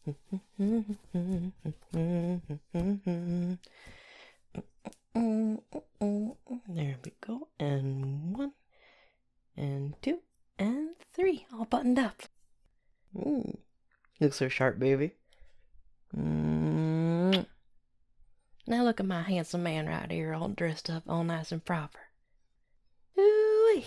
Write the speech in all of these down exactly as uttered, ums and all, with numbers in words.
There we go. And one, and two, and three. All buttoned up. Mm. You look so sharp, baby. Mm. Now look at my handsome man right here, all dressed up, all nice and proper. Ooh-wee.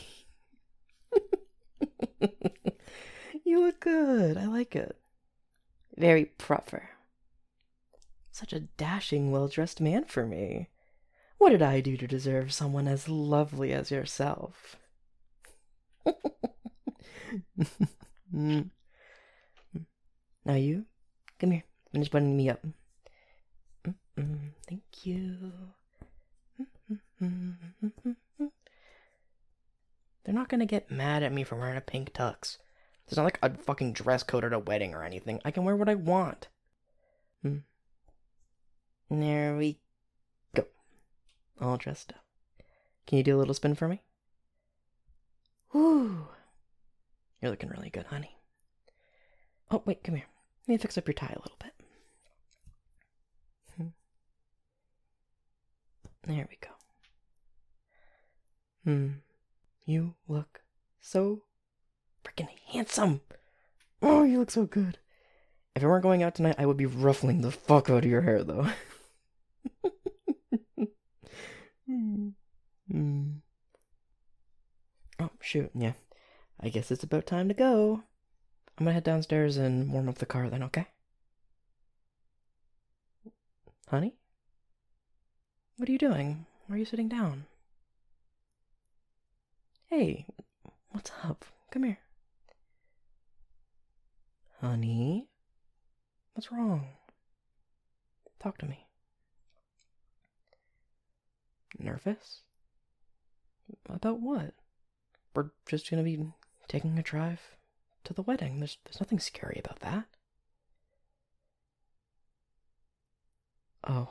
You look good. I like it. Very proper. Such a dashing, well-dressed man for me. What did I do to deserve someone as lovely as yourself? Now you, come here. Finish buttoning me up. Mm-mm, thank you. They're not gonna get mad at me for wearing a pink tux. It's not like a fucking dress code at a wedding or anything. I can wear what I want. Hmm. There we go. All dressed up. Can you do a little spin for me? Whew. You're looking really good, honey. Oh, wait, come here. Let me fix up your tie a little bit. Hmm. There we go. Hmm. You look so freaking handsome. Oh, you look so good. If I weren't going out tonight, I would be ruffling the fuck out of your hair, though. mm. Oh, shoot, yeah. I guess it's about time to go. I'm gonna head downstairs and warm up the car then, okay? Honey? What are you doing? Why are you sitting down? Hey, what's up? Come here. Honey? What's wrong? Talk to me. Nervous? About what? We're just gonna be taking a drive to the wedding. There's, there's nothing scary about that. Oh.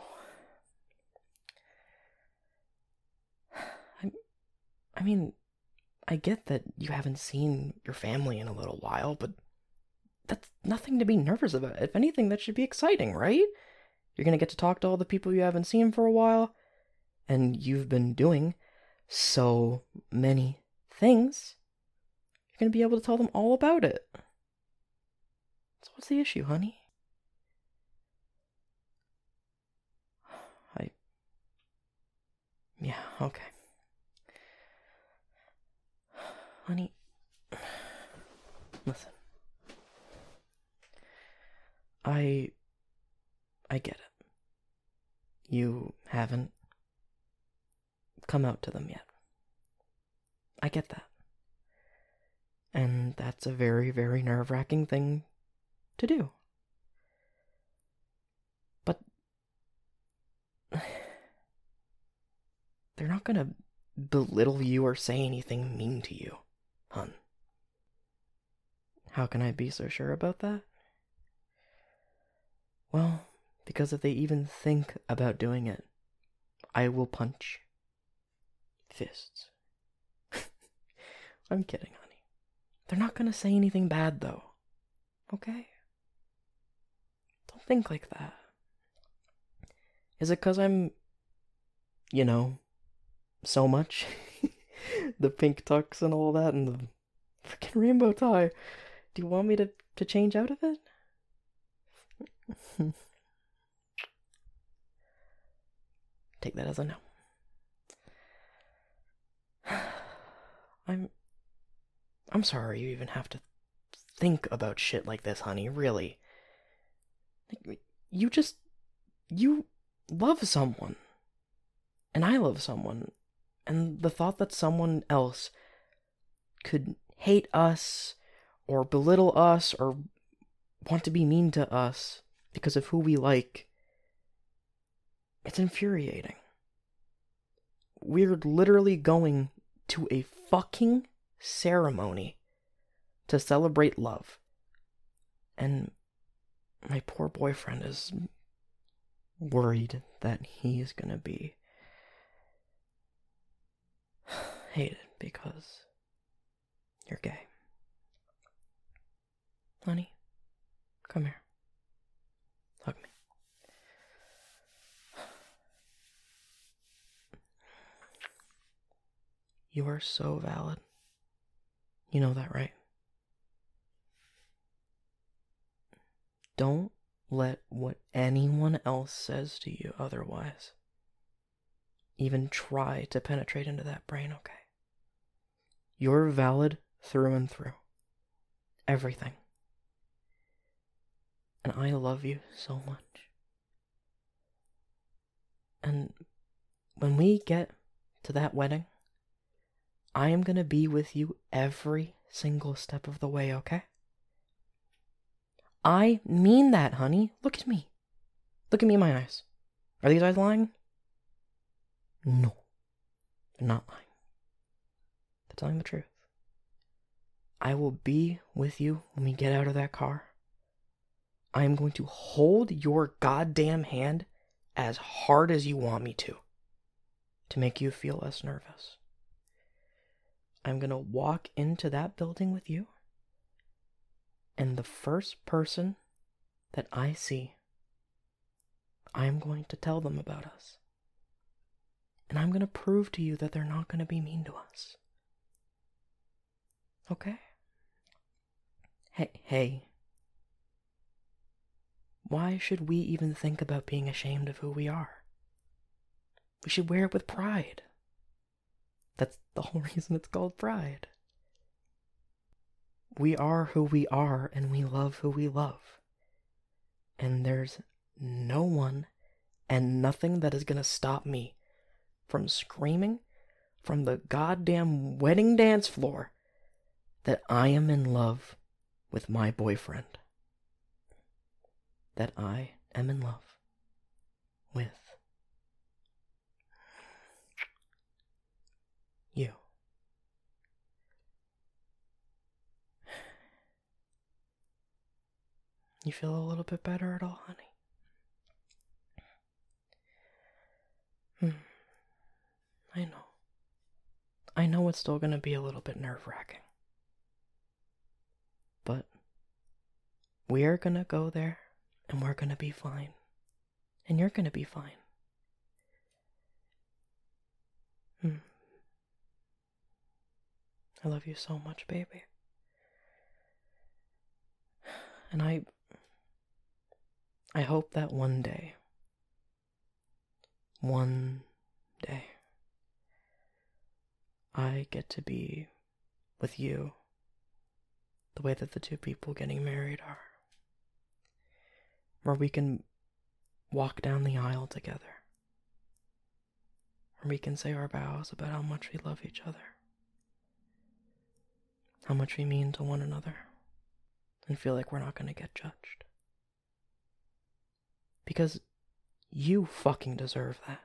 I, I mean, I get that you haven't seen your family in a little while, but that's nothing to be nervous about. If anything, that should be exciting, right? You're gonna get to talk to all the people you haven't seen for a while, and you've been doing so many things. You're gonna be able to tell them all about it. So what's the issue, honey? I... Yeah, okay. Honey, listen. I... I get it. You haven't come out to them yet. I get that. And that's a very, very nerve-wracking thing to do. But they're not gonna belittle you or say anything mean to you, hun. How can I be so sure about that? Well, because if they even think about doing it, I will punch fists. I'm kidding, honey. They're not gonna say anything bad, though. Okay? Don't think like that. Is it because I'm, you know, so much? The pink tux and all that, and the freaking rainbow tie. Do you want me to, to change out of it? Take that as a no. I'm... I'm sorry you even have to think about shit like this, honey, really. You just... You love someone. And I love someone. And the thought that someone else could hate us, or belittle us, or want to be mean to us because of who we like, it's infuriating. We're literally going to a fucking ceremony to celebrate love. And my poor boyfriend is worried that he is gonna be hated because you're gay. Honey, come here. You are so valid. You know that, right? Don't let what anyone else says to you otherwise even try to penetrate into that brain, okay? You're valid through and through. Everything. And I love you so much. And when we get to that wedding, I am going to be with you every single step of the way, okay? I mean that, honey. Look at me. Look at me in my eyes. Are these eyes lying? No. They're not lying. They're telling the truth. I will be with you when we get out of that car. I am going to hold your goddamn hand as hard as you want me to, to make you feel less nervous. I'm going to walk into that building with you, and the first person that I see, I'm going to tell them about us. And I'm going to prove to you that they're not going to be mean to us. Okay? Hey, hey. Why should we even think about being ashamed of who we are? We should wear it with pride. That's the whole reason it's called pride. We are who we are, and we love who we love. And there's no one and nothing that is going to stop me from screaming from the goddamn wedding dance floor that I am in love with my boyfriend. That I am in love with you. You feel a little bit better at all, honey? Hmm. I know. I know it's still gonna be a little bit nerve-wracking. But we're gonna go there, and we're gonna be fine. And you're gonna be fine. Hmm. I love you so much, baby. And I... I hope that one day, one day, I get to be with you the way that the two people getting married are. Where we can walk down the aisle together. Where we can say our vows about how much we love each other. How much we mean to one another. And feel like we're not going to get judged. Because you fucking deserve that.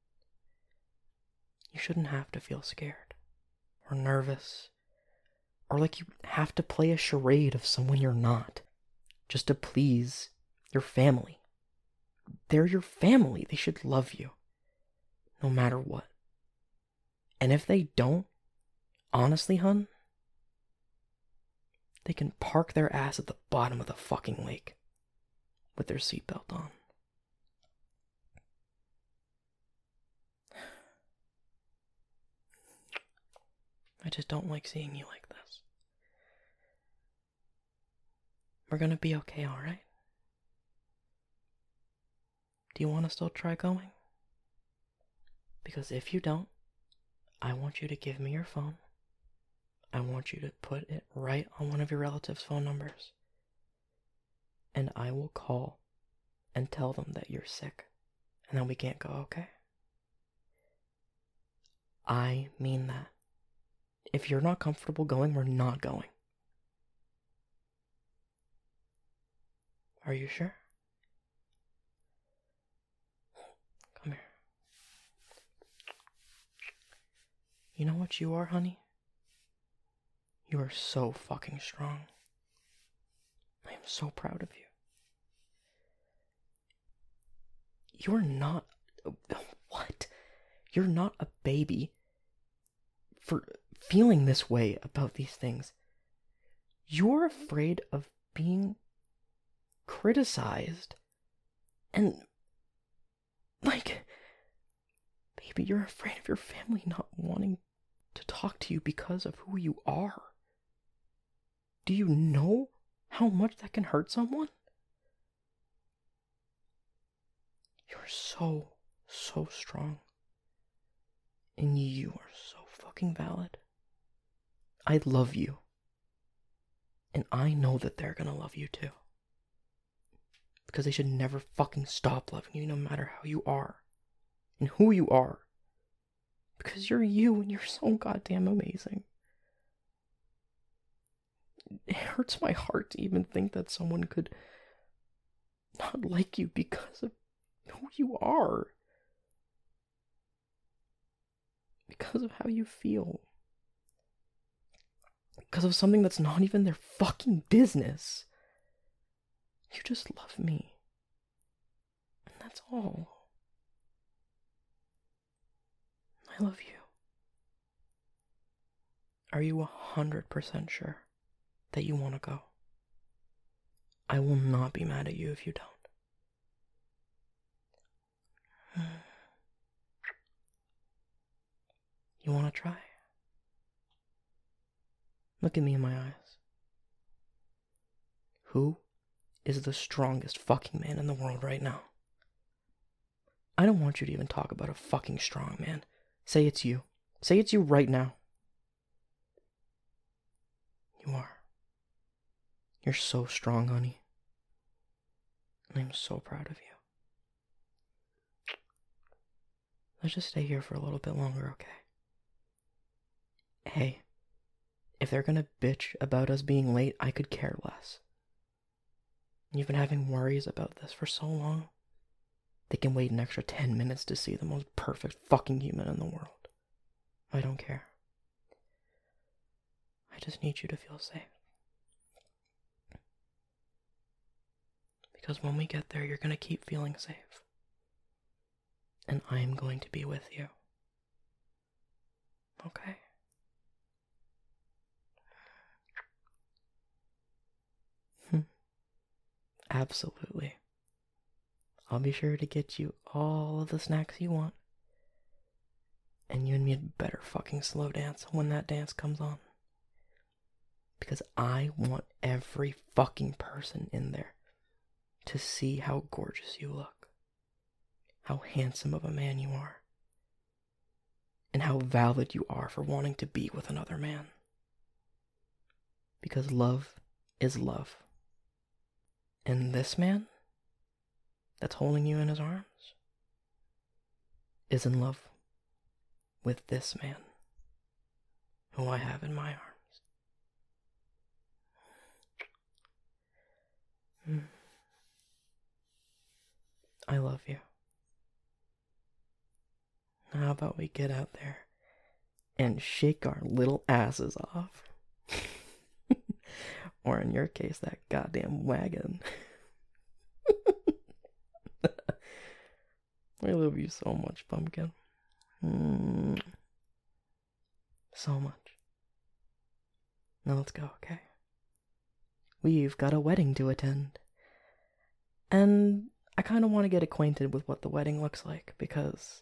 You shouldn't have to feel scared. Or nervous. Or like you have to play a charade of someone you're not. Just to please your family. They're your family. They should love you. No matter what. And if they don't, honestly, hun, they can park their ass at the bottom of the fucking lake. With their seatbelt on. I just don't like seeing you like this. We're gonna be okay, alright? Do you want to still try going? Because if you don't, I want you to give me your phone. I want you to put it right on one of your relatives' phone numbers. And I will call and tell them that you're sick and that we can't go, okay? I mean that. If you're not comfortable going, we're not going. Are you sure? Come here. You know what you are, honey? You are so fucking strong. I am so proud of you. You're not... What? You're not a baby for feeling this way about these things. You're afraid of being criticized. And... Like... Baby, you're afraid of your family not wanting to talk to you because of who you are. Do you know how much that can hurt someone? You're so, so strong. And you are so fucking valid. I love you. And I know that they're gonna love you too. Because they should never fucking stop loving you, no matter how you are. And who you are. Because you're you and you're so goddamn amazing. It hurts my heart to even think that someone could not like you because of who you are. Because of how you feel. Because of something that's not even their fucking business. You just love me. And that's all. I love you. Are you a hundred percent sure that you want to go? I will not be mad at you if you don't. You want to try? Look at me in my eyes. Who is the strongest fucking man in the world right now? I don't want you to even talk about a fucking strong man. Say it's you. Say it's you right now. You are. You're so strong, honey. And I'm so proud of you. Let's just stay here for a little bit longer, okay? Hey, if they're gonna bitch about us being late, I could care less. You've been having worries about this for so long. They can wait an extra ten minutes to see the most perfect fucking human in the world. I don't care. I just need you to feel safe. Because when we get there, you're gonna keep feeling safe. And I am going to be with you. Okay? Absolutely. I'll be sure to get you all of the snacks you want. And you and me had better fucking slow dance when that dance comes on. Because I want every fucking person in there to see how gorgeous you look. How handsome of a man you are. And how valid you are for wanting to be with another man. Because love is love. And this man that's holding you in his arms is in love with this man who I have in my arms. Mm. I love you. How about we get out there and shake our little asses off? Or in your case, that goddamn wagon. I love you so much, Pumpkin. Mm. So much. Now let's go, okay? We've got a wedding to attend. And I kind of want to get acquainted with what the wedding looks like, because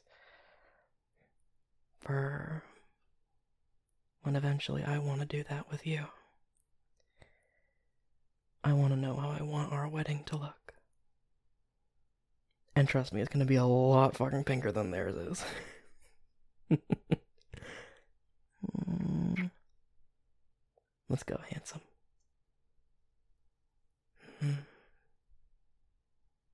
for when eventually I want to do that with you, I want to know how I want our wedding to look. And trust me, it's going to be a lot fucking pinker than theirs is. mm. Let's go, handsome. Mm.